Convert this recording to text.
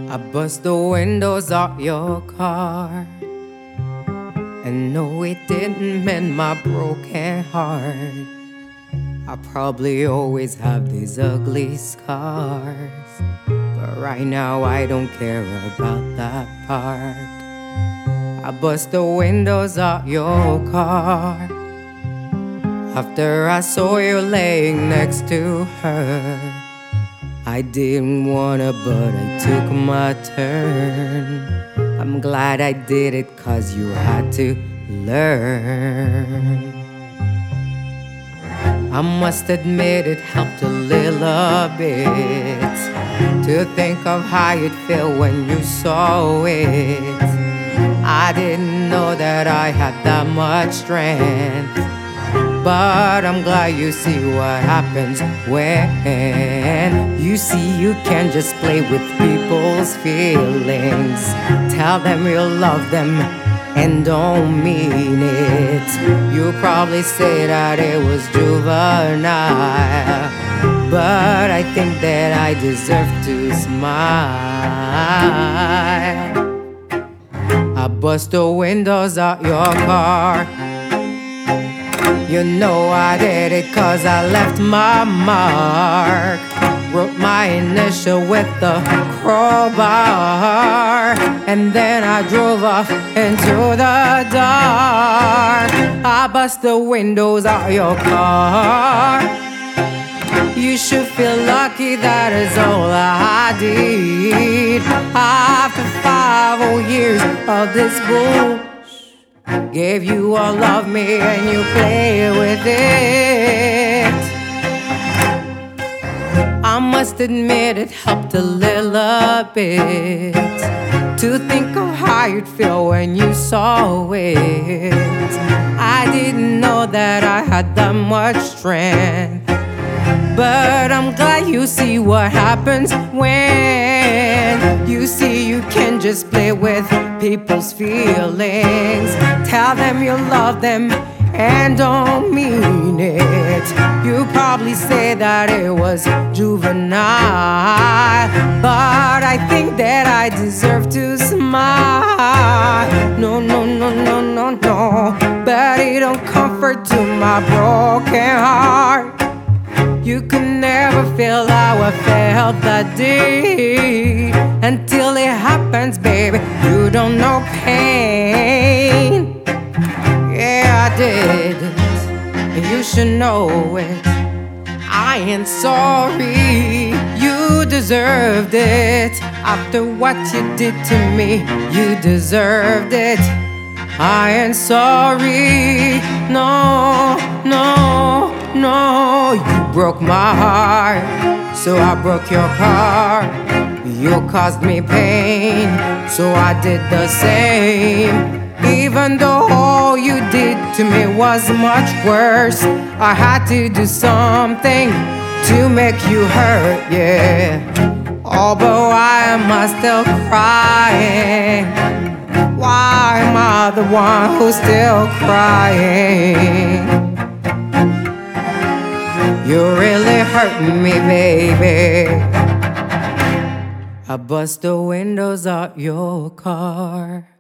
I bust the windows off your car, and no, it didn't mend my broken heart. I probably always have these ugly scars, but right now I don't care about that part. I bust the windows off your car after I saw you laying next to her. I didn't wanna, but I took my turn. I'm glad I did it, 'cause you had to learn. I must admit it helped a little bit to think of how you'd feel when you saw it. I didn't know that I had that much strength, but I'm glad you see what happens when you see you can't just play with people's feelings. Tell them you love them and don't mean it. You probably say that it was juvenile, but I think that I deserve to smile. I bust the windows out your car. You know I did it 'cause I left my mark. Wrote my initial with the crowbar, and then I drove off into the dark. I bust the windows out your car. You should feel lucky, that is all I did. After 5 whole years of this bull, gave you all of me and you play with it. I must admit it helped a little bit to think of how you'd feel when you saw it. I didn't know that I had that much strength, but I'm glad you see what happens when you see you can just play with people's feelings. Tell them you love them and don't mean it. You probably say that it was juvenile, but I think that I deserve to smile. No, no, no, no, no, no, but it don't comfort to my broken heart. You can never feel how I felt that day until it happens, baby. You don't know pain. Yeah, I did it, and you should know it. I ain't sorry, you deserved it. After what you did to me, you deserved it. I ain't sorry, no, no, no. You broke my heart, so I broke your car. You caused me pain, so I did the same. Even though all you did to me was much worse, I had to do something to make you hurt, yeah. Oh, but why am I still crying? Why am I the one who's still crying? You're really hurting me, baby. I bust the windows out your car.